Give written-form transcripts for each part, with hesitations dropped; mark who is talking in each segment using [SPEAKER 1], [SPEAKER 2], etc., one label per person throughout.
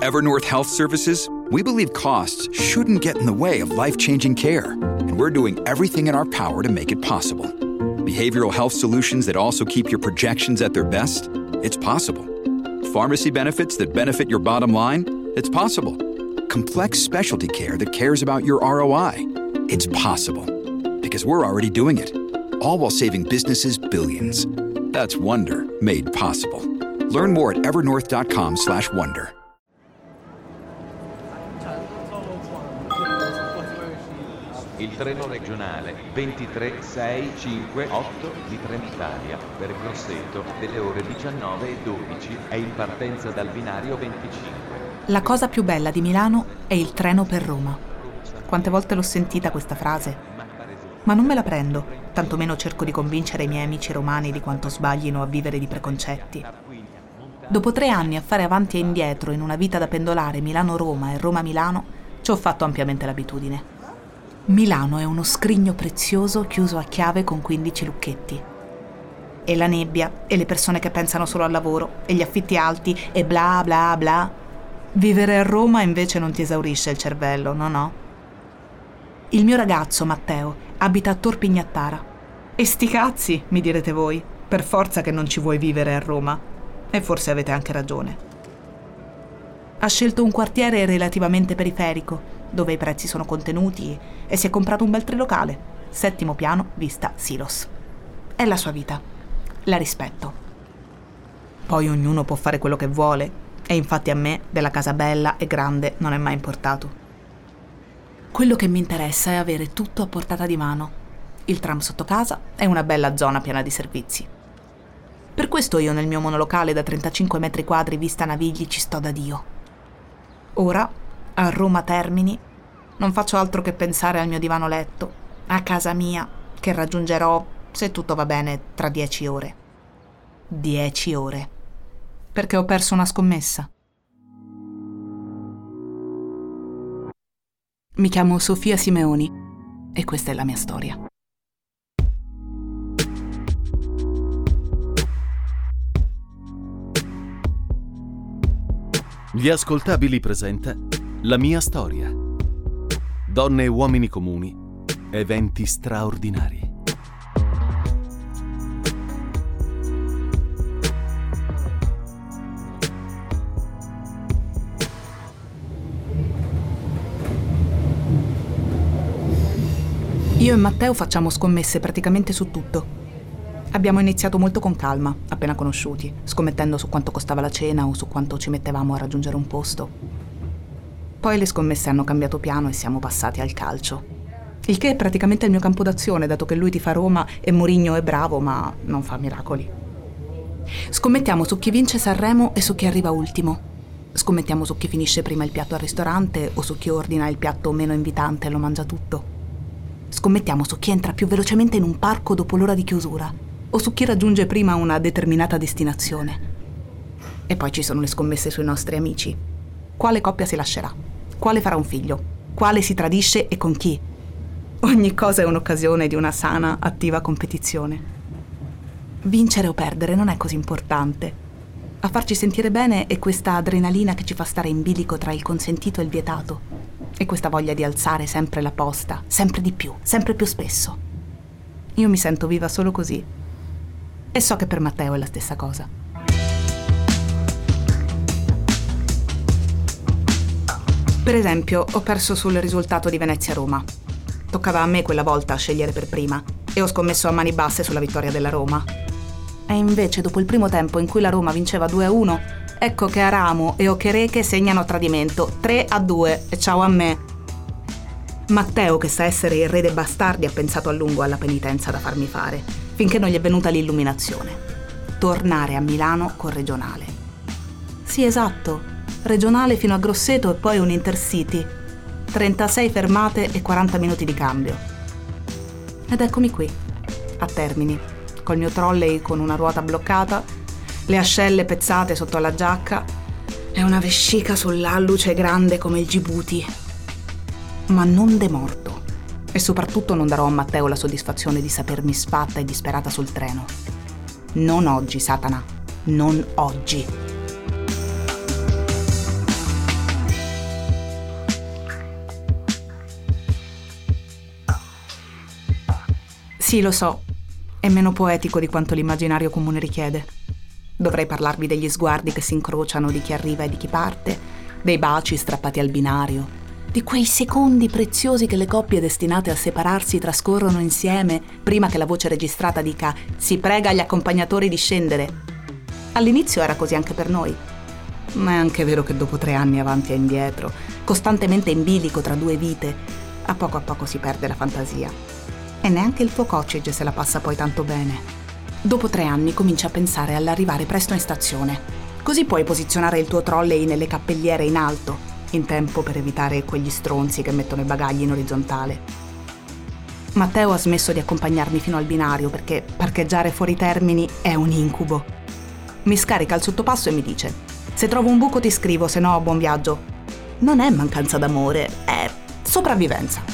[SPEAKER 1] At Evernorth Health Services, we believe costs shouldn't get in the way of life-changing care, and we're doing everything in our power to make it possible. Behavioral health solutions that also keep your projections at their best? It's possible. Pharmacy benefits that benefit your bottom line? It's possible. Complex specialty care that cares about your ROI? It's possible. Because we're already doing it. All while saving businesses billions. That's Wonder made possible. Learn more at evernorth.com/wonder.
[SPEAKER 2] Il treno regionale 23658 di Trenitalia per Grosseto delle ore 19:12 è in partenza dal binario 25.
[SPEAKER 3] La cosa più bella di Milano è il treno per Roma. Quante volte l'ho sentita questa frase? Ma non me la prendo, tantomeno cerco di convincere i miei amici romani di quanto sbaglino a vivere di preconcetti. Dopo 3 anni a fare avanti e indietro in una vita da pendolare Milano-Roma e Roma-Milano, ci ho fatto ampiamente l'abitudine. Milano è uno scrigno prezioso chiuso a chiave con 15 lucchetti. E la nebbia, e le persone che pensano solo al lavoro, e gli affitti alti, e bla bla bla. Vivere a Roma invece non ti esaurisce il cervello, no? Il mio ragazzo, Matteo, abita a Tor Pignattara. E sti cazzi, mi direte voi, per forza che non ci vuoi vivere a Roma. E forse avete anche ragione. Ha scelto un quartiere relativamente periferico, dove i prezzi sono contenuti, e si è comprato un bel trilocale, 7° piano, vista Silos. È la sua vita. La rispetto. Poi ognuno può fare quello che vuole, e infatti a me della casa bella e grande non è mai importato. Quello che mi interessa è avere tutto a portata di mano. Il tram sotto casa è una bella zona piena di servizi. Per questo io nel mio monolocale da 35 metri quadri vista Navigli ci sto da Dio. Ora, a Roma Termini, non faccio altro che pensare al mio divano letto, a casa mia, che raggiungerò, se tutto va bene, tra 10 ore. 10 ore. Perché ho perso una scommessa. Mi chiamo Sofia Simeoni e questa è la mia storia.
[SPEAKER 4] Gli Ascoltabili presenta La mia storia. Donne e uomini comuni, eventi straordinari.
[SPEAKER 3] Io e Matteo facciamo scommesse praticamente su tutto. Abbiamo iniziato molto con calma, appena conosciuti, scommettendo su quanto costava la cena o su quanto ci mettevamo a raggiungere un posto. Poi le scommesse hanno cambiato piano e siamo passati al calcio. Il che è praticamente il mio campo d'azione, dato che lui tifa Roma e Mourinho è bravo, ma non fa miracoli. Scommettiamo su chi vince Sanremo e su chi arriva ultimo. Scommettiamo su chi finisce prima il piatto al ristorante o su chi ordina il piatto meno invitante e lo mangia tutto. Scommettiamo su chi entra più velocemente in un parco dopo l'ora di chiusura o su chi raggiunge prima una determinata destinazione. E poi ci sono le scommesse sui nostri amici. Quale coppia si lascerà? Quale farà un figlio? Quale si tradisce e con chi? Ogni cosa è un'occasione di una sana, attiva competizione. Vincere o perdere non è così importante. A farci sentire bene è questa adrenalina che ci fa stare in bilico tra il consentito e il vietato. E questa voglia di alzare sempre la posta, sempre di più, sempre più spesso. Io mi sento viva solo così. E so che per Matteo è la stessa cosa. Per esempio, ho perso sul risultato di Venezia-Roma. Toccava a me quella volta scegliere per prima e ho scommesso a mani basse sulla vittoria della Roma. E invece, dopo il primo tempo in cui la Roma vinceva 2-1, ecco che Aramo e Okereke segnano a tradimento 3-2 e ciao a me. Matteo, che sa essere il re dei bastardi, ha pensato a lungo alla penitenza da farmi fare, finché non gli è venuta l'illuminazione. Tornare a Milano col regionale. Sì, esatto, regionale fino a Grosseto e poi un Intercity. 36 fermate e 40 minuti di cambio. Ed eccomi qui, a Termini, col mio trolley con una ruota bloccata, le ascelle pezzate sotto alla giacca e una vescica sull'alluce grande come il Gibuti. Ma non demorto. E soprattutto non darò a Matteo la soddisfazione di sapermi sfatta e disperata sul treno. Non oggi, Satana. Non oggi. Sì, lo so, è meno poetico di quanto l'immaginario comune richiede. Dovrei parlarvi degli sguardi che si incrociano di chi arriva e di chi parte, dei baci strappati al binario, di quei secondi preziosi che le coppie destinate a separarsi trascorrono insieme prima che la voce registrata dica «Si prega agli accompagnatori di scendere». All'inizio era così anche per noi, ma è anche vero che dopo 3 anni avanti e indietro, costantemente in bilico tra 2 vite, a poco si perde la fantasia. E neanche il tuo coccige se la passa poi tanto bene. Dopo 3 anni cominci a pensare all'arrivare presto in stazione. Così puoi posizionare il tuo trolley nelle cappelliere in alto, in tempo per evitare quegli stronzi che mettono i bagagli in orizzontale. Matteo ha smesso di accompagnarmi fino al binario perché parcheggiare fuori Termini è un incubo. Mi scarica il sottopasso e mi dice: se trovo un buco ti scrivo, se no buon viaggio. Non è mancanza d'amore, è sopravvivenza.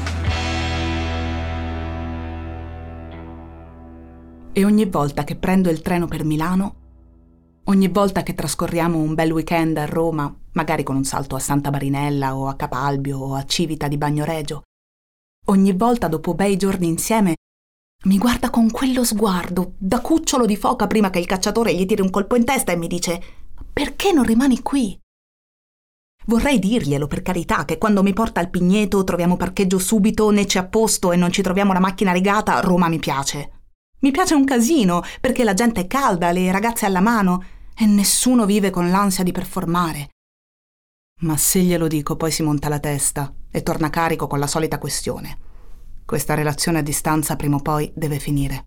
[SPEAKER 3] E ogni volta che prendo il treno per Milano, ogni volta che trascorriamo un bel weekend a Roma, magari con un salto a Santa Marinella o a Capalbio o a Civita di Bagnoregio, ogni volta dopo bei giorni insieme, mi guarda con quello sguardo da cucciolo di foca prima che il cacciatore gli tiri un colpo in testa e mi dice: perché non rimani qui? Vorrei dirglielo, per carità, che quando mi porta al Pigneto troviamo parcheggio subito, né c'è a posto e non ci troviamo la macchina rigata, Roma mi piace. Mi piace un casino, perché la gente è calda, le ragazze alla mano, e nessuno vive con l'ansia di performare. Ma se glielo dico poi si monta la testa e torna carico con la solita questione. Questa relazione a distanza prima o poi deve finire.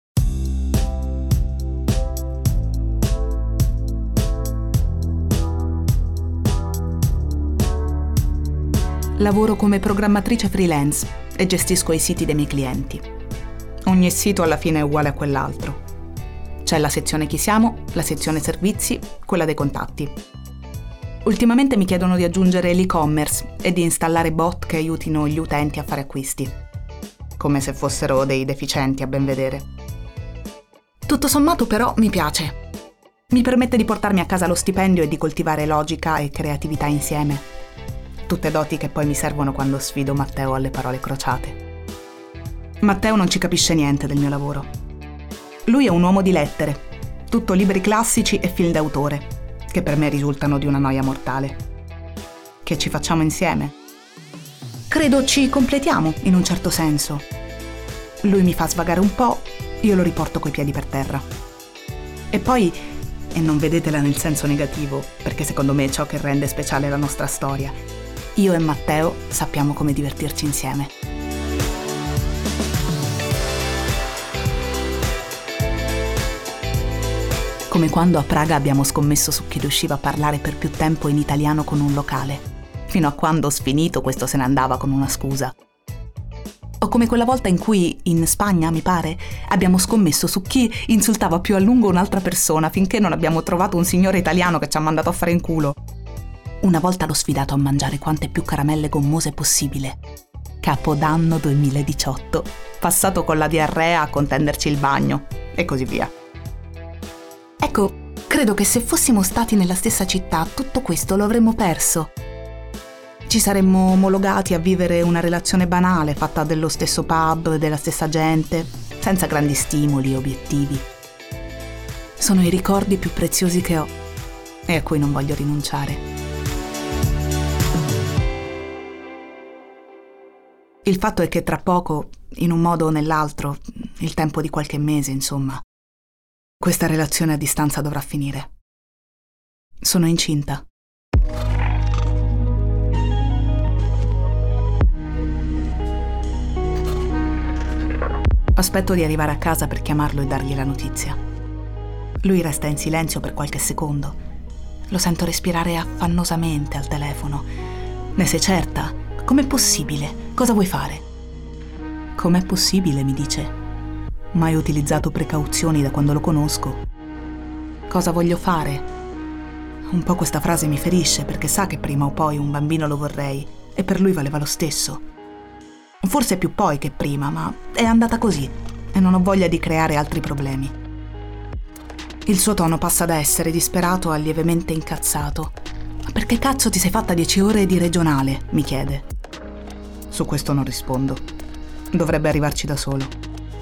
[SPEAKER 3] Lavoro come programmatrice freelance e gestisco i siti dei miei clienti. Ogni sito alla fine è uguale a quell'altro. C'è la sezione chi siamo, la sezione servizi, quella dei contatti. Ultimamente mi chiedono di aggiungere l'e-commerce e di installare bot che aiutino gli utenti a fare acquisti. Come se fossero dei deficienti a ben vedere. Tutto sommato però mi piace. Mi permette di portarmi a casa lo stipendio e di coltivare logica e creatività insieme. Tutte doti che poi mi servono quando sfido Matteo alle parole crociate. Matteo non ci capisce niente del mio lavoro. Lui è un uomo di lettere, tutto libri classici e film d'autore, che per me risultano di una noia mortale. Che ci facciamo insieme? Credo ci completiamo, in un certo senso. Lui mi fa svagare un po', io lo riporto coi piedi per terra. E poi, e non vedetela nel senso negativo, perché secondo me è ciò che rende speciale la nostra storia, io e Matteo sappiamo come divertirci insieme. Come quando a Praga abbiamo scommesso su chi riusciva a parlare per più tempo in italiano con un locale, fino a quando, sfinito, questo se ne andava con una scusa. O come quella volta in cui, in Spagna, mi pare, abbiamo scommesso su chi insultava più a lungo un'altra persona finché non abbiamo trovato un signore italiano che ci ha mandato a fare in culo. Una volta l'ho sfidato a mangiare quante più caramelle gommose possibile. Capodanno 2018, passato con la diarrea a contenderci il bagno, e così via. Ecco, credo che se fossimo stati nella stessa città tutto questo lo avremmo perso. Ci saremmo omologati a vivere una relazione banale fatta dello stesso pub, della stessa gente, senza grandi stimoli e obiettivi. Sono i ricordi più preziosi che ho e a cui non voglio rinunciare. Il fatto è che tra poco, in un modo o nell'altro, il tempo di qualche mese, insomma, questa relazione a distanza dovrà finire. Sono incinta. Aspetto di arrivare a casa per chiamarlo e dargli la notizia. Lui resta in silenzio per qualche secondo. Lo sento respirare affannosamente al telefono. Ne sei certa? Com'è possibile? Cosa vuoi fare? Com'è possibile, mi dice. Mai utilizzato precauzioni da quando lo conosco. Cosa voglio fare? Un po' questa frase mi ferisce perché sa che prima o poi un bambino lo vorrei e per lui valeva lo stesso. Forse più poi che prima, ma è andata così e non ho voglia di creare altri problemi. Il suo tono passa da essere disperato a lievemente incazzato. Ma perché cazzo ti sei fatta 10 ore di regionale? Mi chiede. Su questo non rispondo. Dovrebbe arrivarci da solo.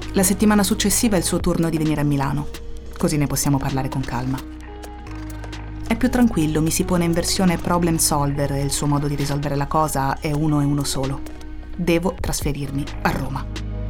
[SPEAKER 3] La settimana successiva è il suo turno di venire a Milano, così ne possiamo parlare con calma. È più tranquillo, mi si pone in versione problem solver e il suo modo di risolvere la cosa è uno e uno solo. Devo trasferirmi a Roma.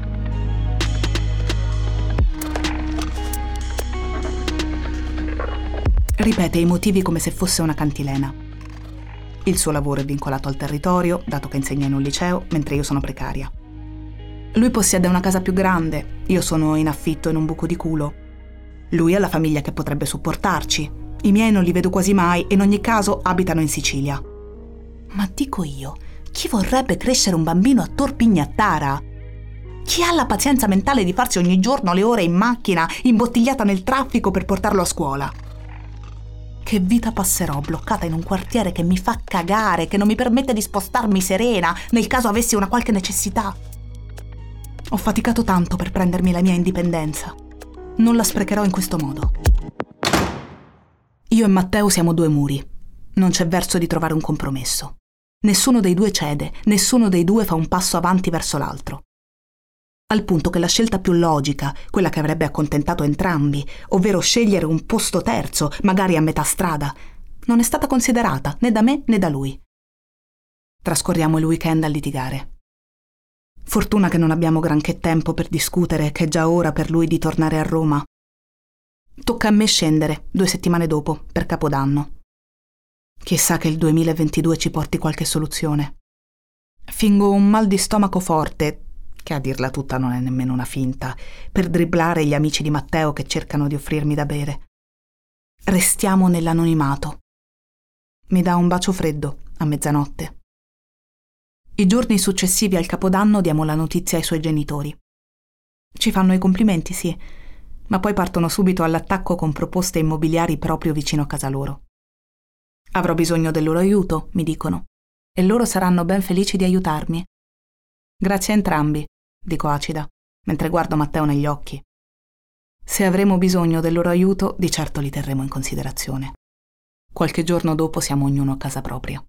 [SPEAKER 3] Ripete i motivi come se fosse una cantilena. Il suo lavoro è vincolato al territorio, dato che insegna in un liceo, mentre io sono precaria. Lui possiede una casa più grande, io sono in affitto in un buco di culo. Lui ha la famiglia che potrebbe supportarci. I miei non li vedo quasi mai e in ogni caso abitano in Sicilia. Ma dico io, chi vorrebbe crescere un bambino a Tor Pignattara? Chi ha la pazienza mentale di farsi ogni giorno le ore in macchina, imbottigliata nel traffico per portarlo a scuola? Che vita passerò bloccata in un quartiere che mi fa cagare, che non mi permette di spostarmi serena nel caso avessi una qualche necessità? Ho faticato tanto per prendermi la mia indipendenza. Non la sprecherò in questo modo. Io e Matteo siamo due muri. Non c'è verso di trovare un compromesso. Nessuno dei due cede, nessuno dei due fa un passo avanti verso l'altro. Al punto che la scelta più logica, quella che avrebbe accontentato entrambi, ovvero scegliere un posto terzo, magari a metà strada, non è stata considerata né da me né da lui. Trascorriamo il weekend a litigare. Fortuna che non abbiamo granché tempo per discutere, che è già ora per lui di tornare a Roma. Tocca a me scendere, 2 settimane dopo, per Capodanno. Chissà che il 2022 ci porti qualche soluzione. Fingo un mal di stomaco forte, che a dirla tutta non è nemmeno una finta, per dribblare gli amici di Matteo che cercano di offrirmi da bere. Restiamo nell'anonimato. Mi dà un bacio freddo a mezzanotte. I giorni successivi al Capodanno diamo la notizia ai suoi genitori. Ci fanno i complimenti, sì, ma poi partono subito all'attacco con proposte immobiliari proprio vicino a casa loro. Avrò bisogno del loro aiuto, mi dicono, e loro saranno ben felici di aiutarmi. Grazie a entrambi, dico acida, mentre guardo Matteo negli occhi. Se avremo bisogno del loro aiuto, di certo li terremo in considerazione. Qualche giorno dopo siamo ognuno a casa propria.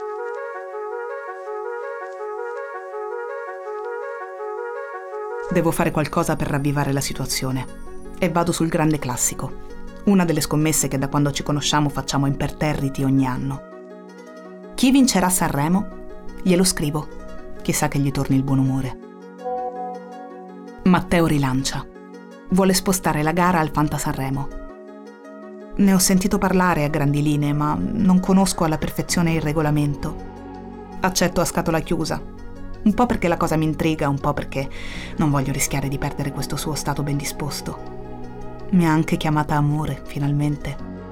[SPEAKER 3] Devo fare qualcosa per ravvivare la situazione e vado sul grande classico, una delle scommesse che da quando ci conosciamo facciamo imperterriti ogni anno. Chi vincerà Sanremo? Glielo scrivo, chissà che gli torni il buon umore. Matteo rilancia. Vuole spostare la gara al Fanta Sanremo. Ne ho sentito parlare a grandi linee, ma non conosco alla perfezione il regolamento. Accetto a scatola chiusa. Un po' perché la cosa mi intriga, un po' perché non voglio rischiare di perdere questo suo stato ben disposto. Mi ha anche chiamata amore, finalmente.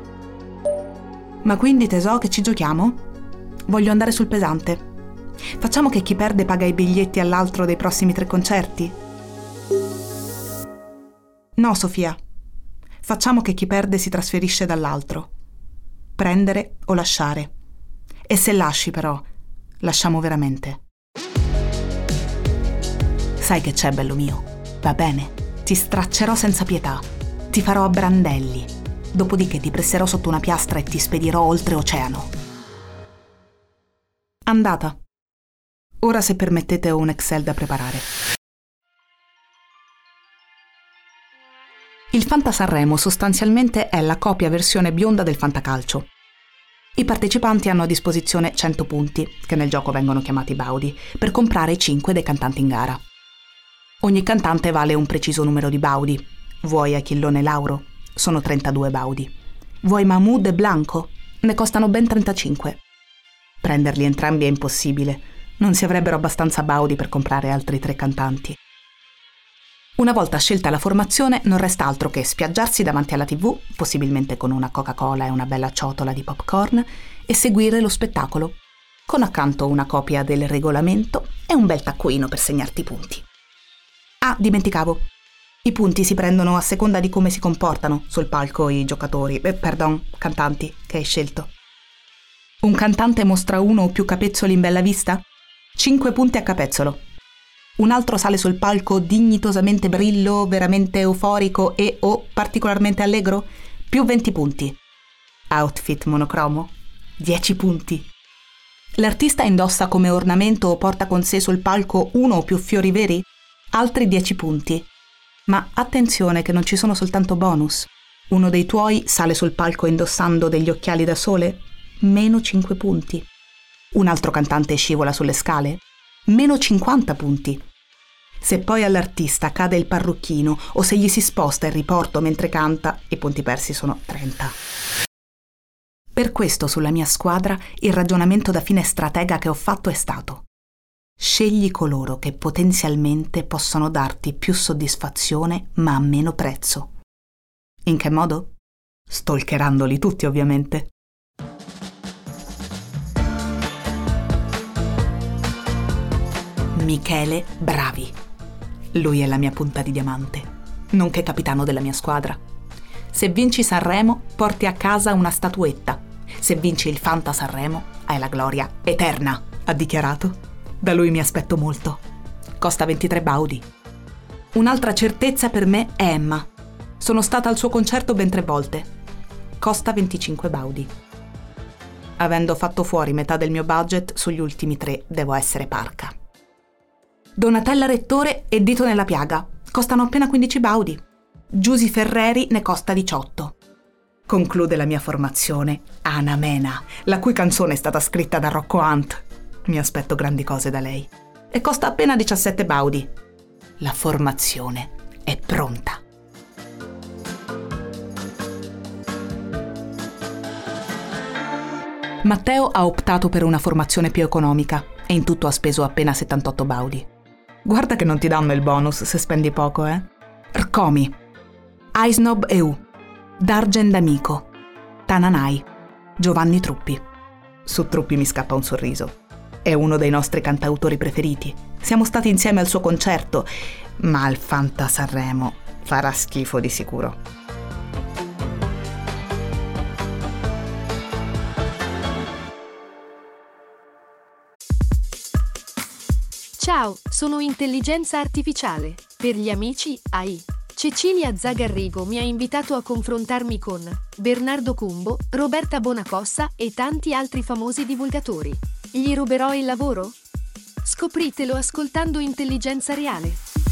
[SPEAKER 3] Ma quindi, tesò, che ci giochiamo? Voglio andare sul pesante. Facciamo che chi perde paga i biglietti all'altro dei prossimi 3 concerti? No, Sofia. Facciamo che chi perde si trasferisce dall'altro. Prendere o lasciare. E se lasci, però, lasciamo veramente. Sai che c'è, bello mio? Va bene, ti straccerò senza pietà, ti farò a brandelli, dopodiché ti presserò sotto una piastra e ti spedirò oltreoceano. Andata. Ora, se permettete, ho un Excel da preparare. Il Fanta Sanremo sostanzialmente è la copia versione bionda del fantacalcio. I partecipanti hanno a disposizione 100 punti, che nel gioco vengono chiamati baudi, per comprare 5 dei cantanti in gara. Ogni cantante vale un preciso numero di baudi. Vuoi Achillone e Lauro? Sono 32 baudi. Vuoi Mahmood e Blanco? Ne costano ben 35. Prenderli entrambi è impossibile. Non si avrebbero abbastanza baudi per comprare altri 3 cantanti. Una volta scelta la formazione, non resta altro che spiaggiarsi davanti alla TV, possibilmente con una Coca-Cola e una bella ciotola di popcorn, e seguire lo spettacolo, con accanto una copia del regolamento e un bel taccuino per segnarti i punti. Ah, dimenticavo. I punti si prendono a seconda di come si comportano sul palco i giocatori, cantanti che hai scelto. Un cantante mostra 1 o più capezzoli in bella vista? 5 punti a capezzolo. Un altro sale sul palco dignitosamente brillo, veramente euforico e o particolarmente allegro? Più 20 punti. Outfit monocromo? 10 punti. L'artista indossa come ornamento o porta con sé sul palco 1 o più fiori veri? Altri 10 punti. Ma attenzione che non ci sono soltanto bonus. Uno dei tuoi sale sul palco indossando degli occhiali da sole? Meno 5 punti. Un altro cantante scivola sulle scale? Meno 50 punti. Se poi all'artista cade il parrucchino o se gli si sposta il riporto mentre canta, i punti persi sono 30. Per questo sulla mia squadra il ragionamento da fine stratega che ho fatto è stato: scegli coloro che potenzialmente possono darti più soddisfazione ma a meno prezzo. In che modo? Stalkerandoli tutti, ovviamente. Michele Bravi. Lui è la mia punta di diamante, nonché capitano della mia squadra. Se vinci Sanremo, porti a casa una statuetta. Se vinci il Fanta Sanremo, hai la gloria eterna, ha dichiarato. Da lui mi aspetto molto. Costa 23 baudi. Un'altra certezza per me è Emma. Sono stata al suo concerto ben 3 volte. Costa 25 baudi. Avendo fatto fuori metà del mio budget, sugli ultimi 3 devo essere parca. Donatella Rettore e Dito nella piaga costano appena 15 baudi. Giusy Ferreri ne costa 18. Conclude la mia formazione Ana Mena, la cui canzone è stata scritta da Rocco Hunt. Mi aspetto grandi cose da lei. E costa appena 17 baudi. La formazione è pronta. Matteo ha optato per una formazione più economica e in tutto ha speso appena 78 baudi. Guarda che non ti danno il bonus se spendi poco, Rcomi, Aisnob EU, Dargen D'Amico, Tananai, Giovanni Truppi. Su Truppi mi scappa un sorriso. È uno dei nostri cantautori preferiti. Siamo stati insieme al suo concerto, ma al Fanta Sanremo farà schifo di sicuro.
[SPEAKER 5] Ciao, sono intelligenza artificiale. Per gli amici, AI. Cecilia Zagarrigo mi ha invitato a confrontarmi con Bernardo Cumbo, Roberta Bonacossa e tanti altri famosi divulgatori. Gli ruberò il lavoro? Scopritelo ascoltando Intelligenza Reale.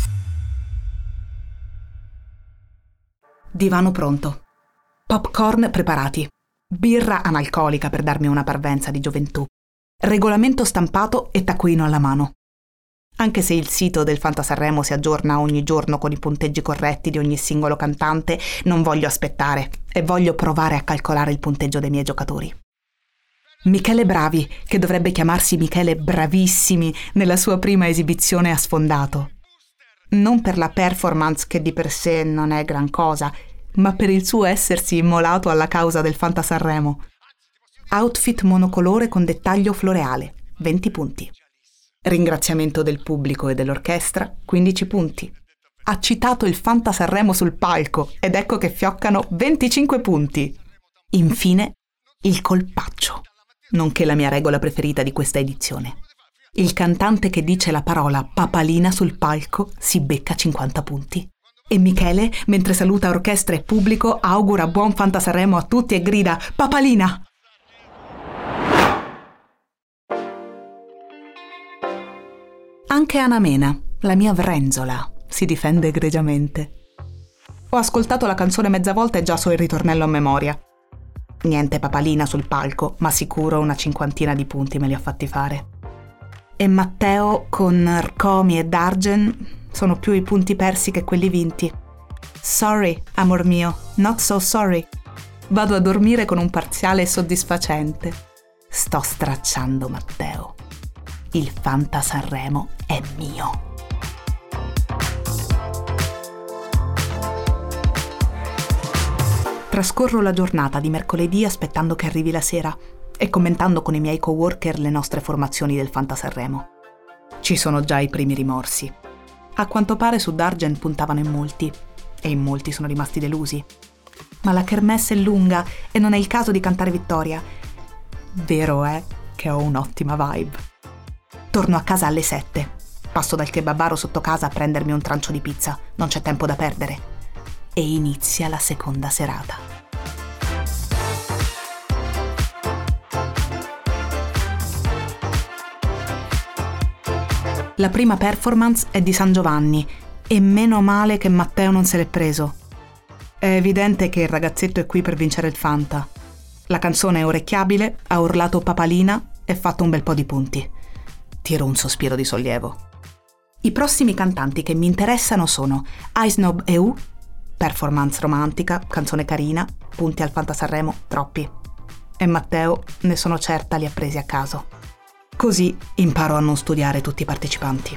[SPEAKER 3] Divano pronto. Popcorn preparati. Birra analcolica per darmi una parvenza di gioventù. Regolamento stampato e taccuino alla mano. Anche se il sito del Fanta Sanremo si aggiorna ogni giorno con i punteggi corretti di ogni singolo cantante, non voglio aspettare e voglio provare a calcolare il punteggio dei miei giocatori. Michele Bravi, che dovrebbe chiamarsi Michele Bravissimi nella sua prima esibizione, ha sfondato. Non per la performance, che di per sé non è gran cosa, ma per il suo essersi immolato alla causa del Fanta Sanremo. Outfit monocolore con dettaglio floreale, 20 punti. Ringraziamento del pubblico e dell'orchestra, 15 punti. Ha citato il Fanta Sanremo sul palco ed ecco che fioccano 25 punti. Infine, il colpaccio, nonché la mia regola preferita di questa edizione. Il cantante che dice la parola papalina sul palco si becca 50 punti. E Michele, mentre saluta orchestra e pubblico, augura buon Fanta Sanremo a tutti e grida papalina! Anche Ana Mena, la mia Vrenzola, si difende egregiamente. Ho ascoltato la canzone mezza volta e già so il ritornello a memoria. Niente papalina sul palco, ma sicuro una 50 di punti me li ho fatti fare. E Matteo con Rcomi e Dargen sono più i punti persi che quelli vinti. Sorry, amor mio, not so sorry. Vado a dormire con un parziale soddisfacente. Sto stracciando Matteo. Il Fanta Sanremo è mio. Trascorro la giornata di mercoledì aspettando che arrivi la sera e commentando con i miei coworker le nostre formazioni del Fanta Sanremo. Ci sono già i primi rimorsi. A quanto pare su Dargen puntavano in molti, e in molti sono rimasti delusi. Ma la kermesse è lunga e non è il caso di cantare vittoria. Vero è che ho un'ottima vibe. Torno a casa alle 7. Passo dal kebabaro sotto casa a prendermi un trancio di pizza. Non c'è tempo da perdere. E inizia la seconda serata. La prima performance è di San Giovanni, E meno male che Matteo non se l'è preso. È evidente che il ragazzetto è qui per vincere il Fanta. La canzone è orecchiabile, ha urlato papalina e fatto un bel po' di punti. Tiro un sospiro di sollievo. I prossimi cantanti che mi interessano sono Aisnob EU, performance romantica, canzone carina, punti al Fanta Sanremo, troppi. E Matteo, ne sono certa, li ha presi a caso. Così imparo a non studiare tutti i partecipanti.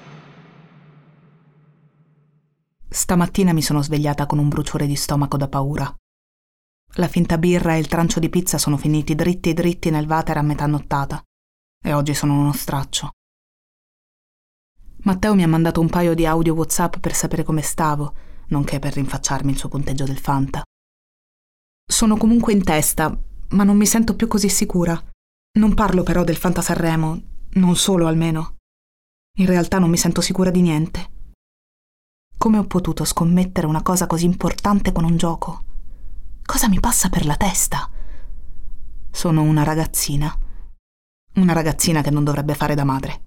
[SPEAKER 3] Stamattina mi sono svegliata con un bruciore di stomaco da paura. La finta birra e il trancio di pizza sono finiti dritti nel water a metà nottata e oggi sono uno straccio. Matteo mi ha mandato un paio di audio WhatsApp per sapere come stavo, nonché per rinfacciarmi il suo punteggio del Fanta. Sono comunque in testa, ma non mi sento più così sicura. Non parlo però del Fanta Sanremo, non solo almeno. In realtà non mi sento sicura di niente. Come ho potuto scommettere una cosa così importante con un gioco? Cosa mi passa per la testa? Sono una ragazzina che non dovrebbe fare da madre.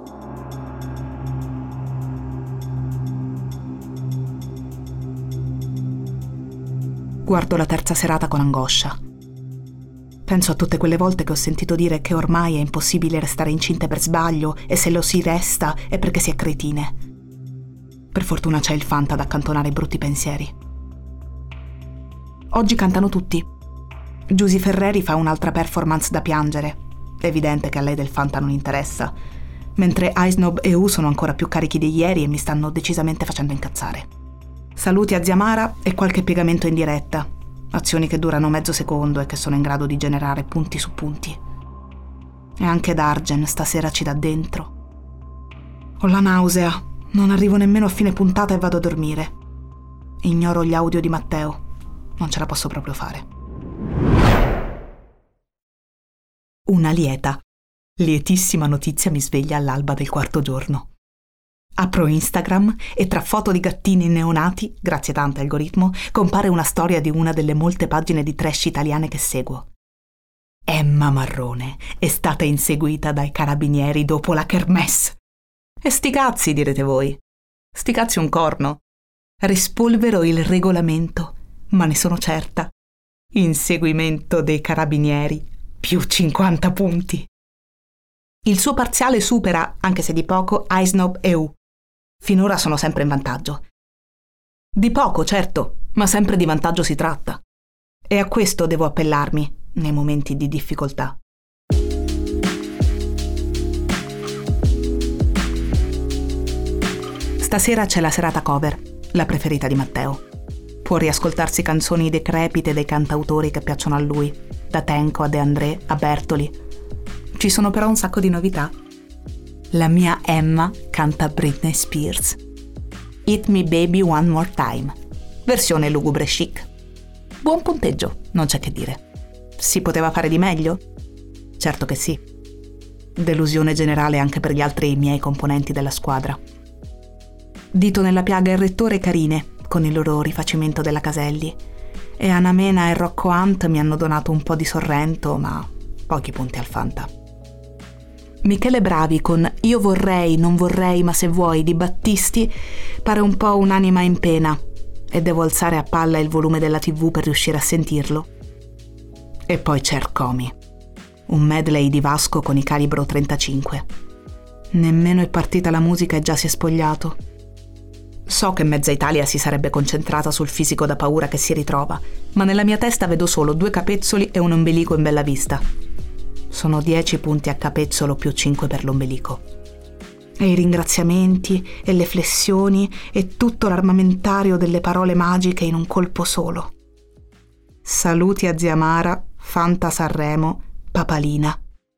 [SPEAKER 3] Guardo la terza serata con angoscia. Penso a tutte quelle volte che ho sentito dire che ormai è impossibile restare incinte per sbaglio e se lo si resta è perché si è cretine. Per fortuna c'è il Fanta ad accantonare i brutti pensieri. Oggi cantano tutti. Giusy Ferreri fa un'altra performance da piangere. È evidente che a lei del Fanta non interessa. Mentre Aisnob e U sono ancora più carichi di ieri e mi stanno decisamente facendo incazzare. Saluti a zia Mara e qualche piegamento in diretta. Azioni che durano mezzo secondo e che sono in grado di generare punti su punti. E anche Dargen stasera ci dà dentro. Ho la nausea. Non arrivo nemmeno a fine puntata e vado a dormire. Ignoro gli audio di Matteo. Non ce la posso proprio fare. Una lietissima notizia mi sveglia all'alba del quarto giorno. Apro Instagram e tra foto di gattini neonati, grazie tante algoritmo, compare una storia di una delle molte pagine di trash italiane che seguo. Emma Marrone è stata inseguita dai carabinieri dopo la kermesse. E sti cazzi, direte voi. Sti cazzi un corno. Rispolvero il regolamento, ma ne sono certa. Inseguimento dei carabinieri, più 50 punti. Il suo parziale supera, anche se di poco, Aisnob EU. Finora sono sempre in vantaggio. Di poco, certo, ma sempre di vantaggio si tratta. E a questo devo appellarmi nei momenti di difficoltà. Stasera c'è la serata cover, la preferita di Matteo. Può riascoltarsi canzoni decrepite dei cantautori che piacciono a lui, da Tenco a De André a Bertoli. Ci sono però un sacco di novità. La mia Emma canta Britney Spears. Hit Me Baby One More Time, versione lugubre chic. Buon punteggio, non c'è che dire. Si poteva fare di meglio? Certo che sì. Delusione generale anche per gli altri miei componenti della squadra. Dito nella piaga il rettore e Carine, con il loro rifacimento della Caselli, e Anna Mena e Rocco Hunt mi hanno donato un po' di Sorrento, ma pochi punti al Fanta. Michele Bravi con Io vorrei, non vorrei, ma se vuoi di Battisti pare un po' un'anima in pena e devo alzare a palla il volume della TV per riuscire a sentirlo. E poi c'è Ercomi, un medley di Vasco con i calibro 35. Nemmeno è partita la musica e già si è spogliato. So che mezza Italia si sarebbe concentrata sul fisico da paura che si ritrova, ma nella mia testa vedo solo 2 capezzoli e un ombelico in bella vista. Sono 10 punti a capezzolo più 5 per l'ombelico. E i ringraziamenti e le flessioni e tutto l'armamentario delle parole magiche in un colpo solo. Saluti a zia Mara, Fanta Sanremo, papalina.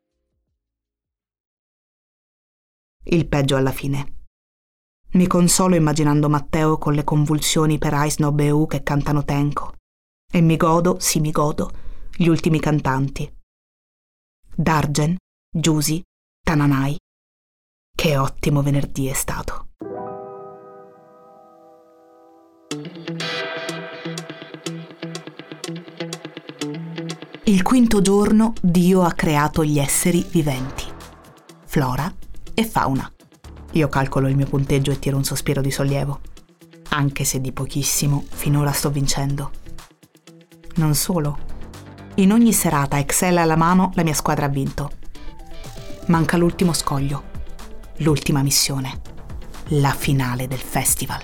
[SPEAKER 3] Il peggio alla fine. Mi consolo immaginando Matteo con le convulsioni per Aisnob e U che cantano Tenco. E mi godo, gli ultimi cantanti. Dargen, Giusy, Tananai. Che ottimo venerdì è stato. Il quinto giorno Dio ha creato gli esseri viventi, flora e fauna. Io calcolo il mio punteggio e tiro un sospiro di sollievo. Anche se di pochissimo, finora sto vincendo. Non solo. In ogni serata, Excel alla mano, la mia squadra ha vinto. Manca l'ultimo scoglio, l'ultima missione, la finale del festival.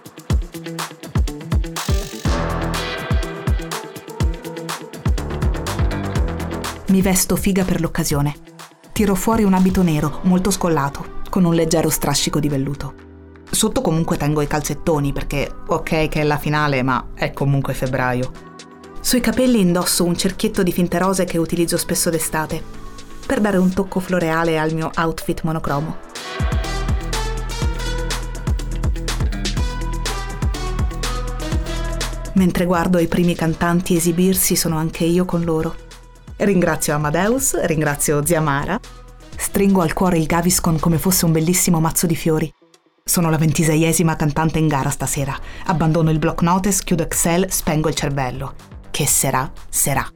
[SPEAKER 3] Mi vesto figa per l'occasione. Tiro fuori un abito nero, molto scollato, con un leggero strascico di velluto. Sotto comunque tengo i calzettoni perché, ok che è la finale, ma è comunque febbraio. Sui capelli indosso un cerchietto di finte rose che utilizzo spesso d'estate, per dare un tocco floreale al mio outfit monocromo. Mentre guardo i primi cantanti esibirsi, sono anche io con loro. Ringrazio Amadeus, ringrazio zia Mara. Stringo al cuore il Gaviscon come fosse un bellissimo mazzo di fiori. Sono la 26esima cantante in gara stasera. Abbandono il block notice, chiudo Excel, spengo il cervello. Che sarà, sarà.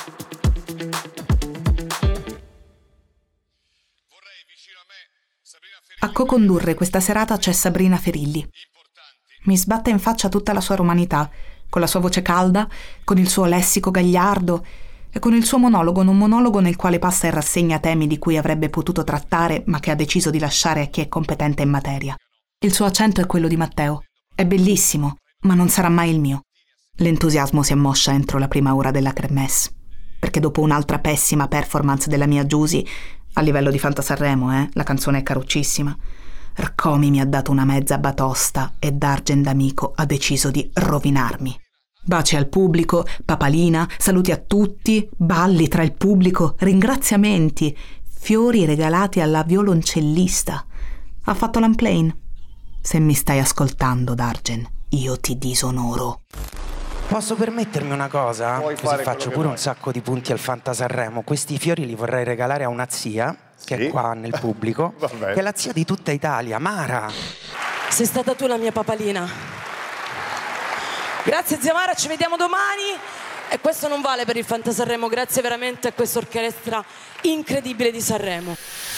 [SPEAKER 3] A co-condurre questa serata c'è Sabrina Ferilli. Mi sbatte in faccia tutta la sua romanità, con la sua voce calda, con il suo lessico gagliardo e con il suo monologo, non monologo nel quale passa in rassegna temi di cui avrebbe potuto trattare ma che ha deciso di lasciare a chi è competente in materia. Il suo accento è quello di Matteo. È bellissimo, ma non sarà mai il mio. L'entusiasmo si ammoscia entro la prima ora della kermesse, perché dopo un'altra pessima performance della mia Giusy, a livello di Fantasanremo, la canzone è caruccissima, Rcomi mi ha dato una mezza batosta e Dargen d'amico ha deciso di rovinarmi. Baci al pubblico, papalina, saluti a tutti, balli tra il pubblico, ringraziamenti, fiori regalati alla violoncellista. Ha fatto l'unplane. Se mi stai ascoltando, Dargen, io ti disonoro.
[SPEAKER 6] Posso permettermi una cosa? Così faccio pure un sacco di punti al Fantasanremo. Questi fiori li vorrei regalare a una zia, che è qua nel pubblico, che è la zia di tutta Italia, Mara.
[SPEAKER 7] Sei stata tu la mia papalina. Grazie zia Mara, ci vediamo domani. E questo non vale per il Fantasanremo, grazie veramente a questa orchestra incredibile di Sanremo.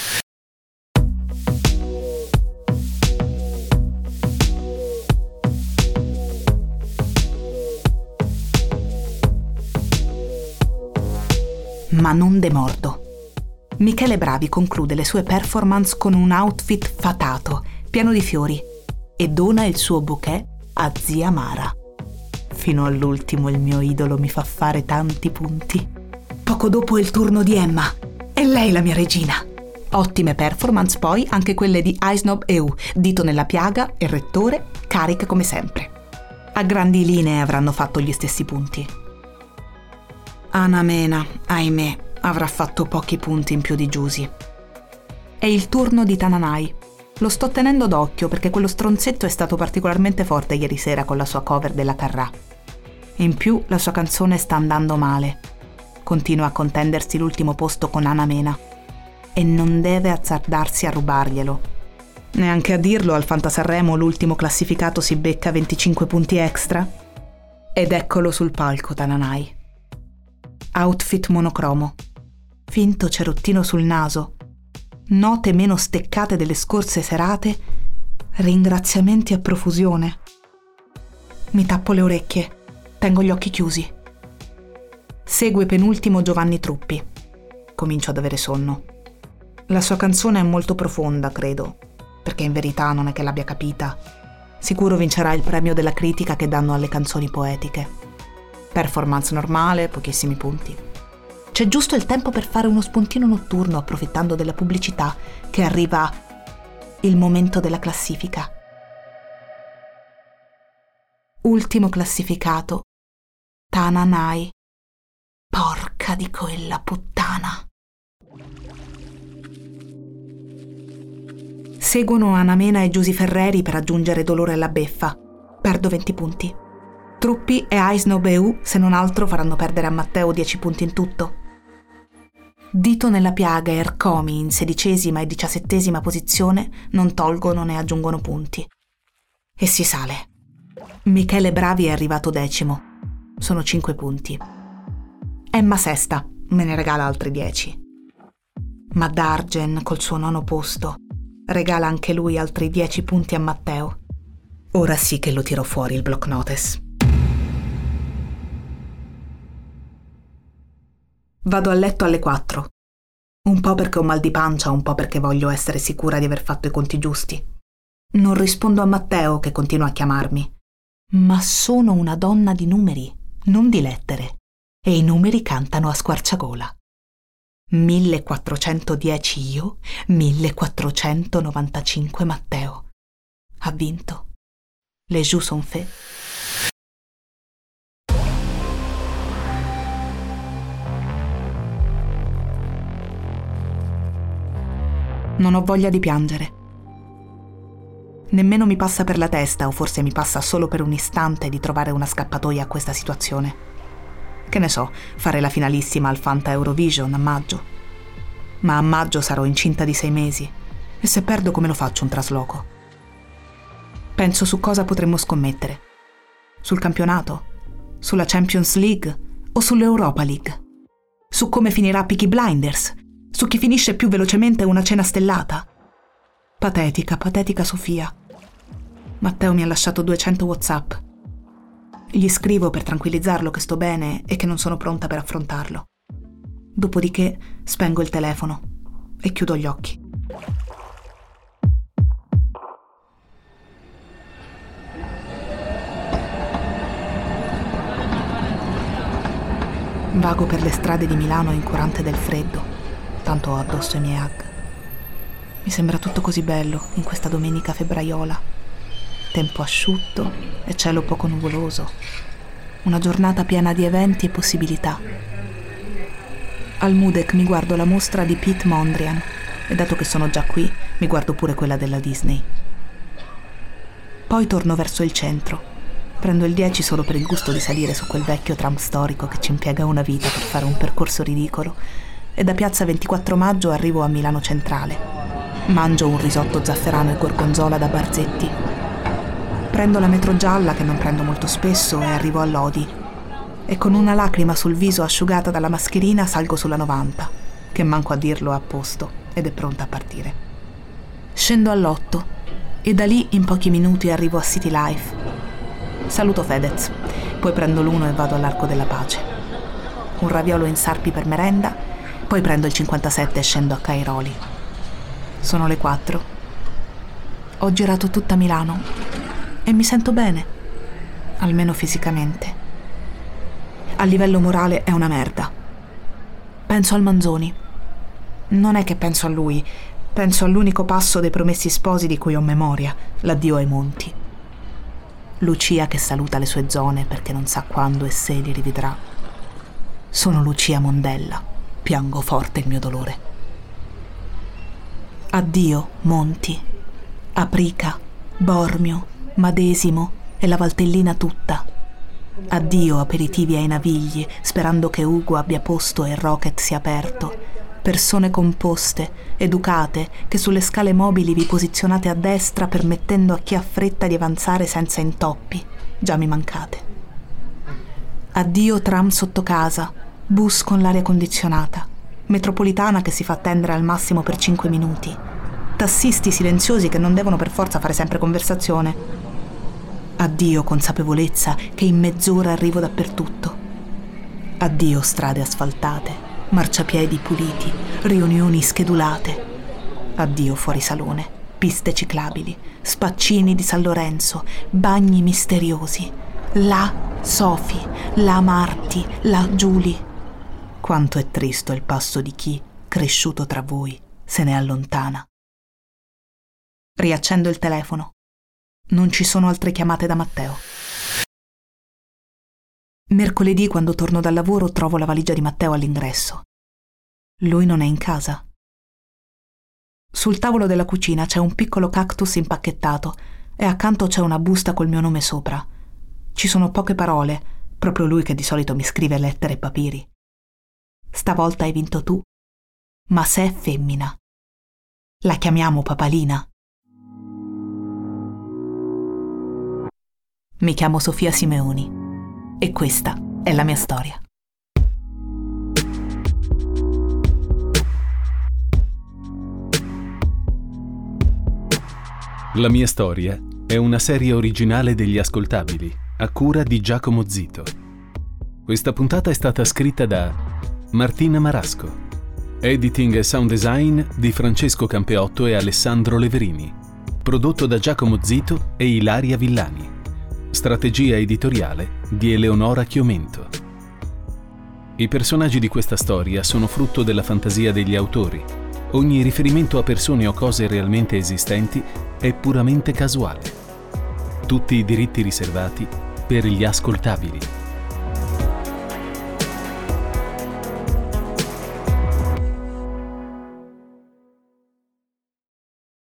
[SPEAKER 3] Ma non demordo. Michele Bravi conclude le sue performance con un outfit fatato, pieno di fiori, e dona il suo bouquet a zia Mara. Fino all'ultimo il mio idolo mi fa fare tanti punti. Poco dopo è il turno di Emma. È lei la mia regina. Ottime performance poi anche quelle di Aisnob EU, Dito nella piaga e Rettore, cariche come sempre. A grandi linee avranno fatto gli stessi punti. Ana Mena, ahimè, avrà fatto pochi punti in più di Giusy. È il turno di Tananai. Lo sto tenendo d'occhio perché quello stronzetto è stato particolarmente forte ieri sera con la sua cover della Carrà. In più la sua canzone sta andando male. Continua a contendersi l'ultimo posto con Ana Mena e non deve azzardarsi a rubarglielo. Neanche a dirlo, al Fantasanremo l'ultimo classificato si becca 25 punti extra. Ed eccolo sul palco Tananai. Outfit monocromo, finto cerottino sul naso, note meno steccate delle scorse serate, ringraziamenti a profusione. Mi tappo le orecchie, tengo gli occhi chiusi. Segue penultimo Giovanni Truppi. Comincio ad avere sonno. La sua canzone è molto profonda, credo, perché in verità non è che l'abbia capita. Sicuro vincerà il premio della critica che danno alle canzoni poetiche. Performance normale, pochissimi punti. C'è giusto il tempo per fare uno spuntino notturno approfittando della pubblicità che arriva il momento della classifica. Ultimo classificato, Tananai. Porca di quella puttana. Seguono Ana Mena e Giusy Ferreri per aggiungere dolore alla beffa. Perdo 20 punti. Truppi e Aisnob EU, se non altro, faranno perdere a Matteo 10 punti in tutto. Dito nella piaga e Rcomi in 16ª e 17ª posizione non tolgono né aggiungono punti. E si sale. Michele Bravi è arrivato 10º. Sono 5 punti. Emma sesta, me ne regala altri 10. Ma Dargen col suo 9º posto. regala anche lui altri 10 punti a Matteo. Ora sì che lo tiro fuori il block notice. Vado a letto alle 4. Un po' perché ho mal di pancia, un po' perché voglio essere sicura di aver fatto i conti giusti. Non rispondo a Matteo che continua a chiamarmi. Ma sono una donna di numeri, non di lettere. E i numeri cantano a squarciagola. 1410 io, 1495 Matteo. Ha vinto. Les jeux sont faits. Non ho voglia di piangere. Nemmeno mi passa per la testa, o forse mi passa solo per un istante, di trovare una scappatoia a questa situazione. Che ne so, fare la finalissima al Fanta Eurovision a maggio. Ma a maggio sarò incinta di 6 mesi. E se perdo, come lo faccio un trasloco? Penso su cosa potremmo scommettere. Sul campionato? Sulla Champions League? O sull'Europa League? Su come finirà Peaky Blinders? Su chi finisce più velocemente una cena stellata? Patetica, patetica Sofia. Matteo mi ha lasciato 200 WhatsApp. Gli scrivo per tranquillizzarlo che sto bene e che non sono pronta per affrontarlo. Dopodiché spengo il telefono e chiudo gli occhi. Vago per le strade di Milano incurante del freddo, tanto ho addosso i miei hug. Mi sembra tutto così bello in questa domenica febbraiola. Tempo asciutto e cielo poco nuvoloso. Una giornata piena di eventi e possibilità. Al Mudec mi guardo la mostra di Pete Mondrian e dato che sono già qui, mi guardo pure quella della Disney. Poi torno verso il centro. Prendo il 10 solo per il gusto di salire su quel vecchio tram storico che ci impiega una vita per fare un percorso ridicolo e da piazza 24 maggio arrivo a Milano Centrale. Mangio un risotto zafferano e gorgonzola da Barzetti. Prendo la metro gialla che non prendo molto spesso e arrivo a Lodi. E con una lacrima sul viso asciugata dalla mascherina salgo sulla 90, che manco a dirlo è a posto ed è pronta a partire. Scendo all'8 e da lì in pochi minuti arrivo a City Life. Saluto Fedez, poi prendo l'1 e vado all'Arco della Pace. Un raviolo in Sarpi per merenda, poi prendo il 57 e scendo a Cairoli. Sono le 4. Ho girato tutta Milano e mi sento bene, almeno fisicamente. A livello morale è una merda. Penso al Manzoni. Non è che penso a lui, penso all'unico passo dei Promessi Sposi di cui ho memoria, l'addio ai monti. Lucia che saluta le sue zone perché non sa quando e se li rivedrà. Sono Lucia Mondella, piango forte il mio dolore. Addio monti, Aprica, Bormio, Madesimo e la Valtellina tutta. Addio aperitivi ai Navigli, sperando che Ugo abbia posto e il Rocket sia aperto. Persone composte, educate, che sulle scale mobili vi posizionate a destra permettendo a chi ha fretta di avanzare senza intoppi. Già mi mancate. Addio tram sotto casa, bus con l'aria condizionata, metropolitana che si fa attendere al massimo per 5 minuti, tassisti silenziosi che non devono per forza fare sempre conversazione. Addio consapevolezza che in mezz'ora arrivo dappertutto. Addio strade asfaltate, marciapiedi puliti, riunioni schedulate. Addio fuori salone, piste ciclabili, spaccini di San Lorenzo, bagni misteriosi. La Sofi, la Marti, la Giulie. Quanto è tristo il passo di chi, cresciuto tra voi, se ne allontana. Riaccendo il telefono. Non ci sono altre chiamate da Matteo. Mercoledì, quando torno dal lavoro, trovo la valigia di Matteo all'ingresso. Lui non è in casa. Sul tavolo della cucina c'è un piccolo cactus impacchettato e accanto c'è una busta col mio nome sopra. Ci sono poche parole, proprio lui che di solito mi scrive lettere e papiri. Stavolta hai vinto tu, ma se è femmina. La chiamiamo Papalina. Mi chiamo Sofia Simeoni e questa è la mia storia.
[SPEAKER 4] La mia storia è una serie originale degli Ascoltabili, a cura di Giacomo Zito. Questa puntata è stata scritta da Martina Marasco. Editing e sound design di Francesco Campeotto e Alessandro Leverini. Prodotto da Giacomo Zito e Ilaria Villani. Strategia editoriale di Eleonora Chiomento. I personaggi di questa storia sono frutto della fantasia degli autori. Ogni riferimento a persone o cose realmente esistenti è puramente casuale. Tutti i diritti riservati per gli Ascoltabili.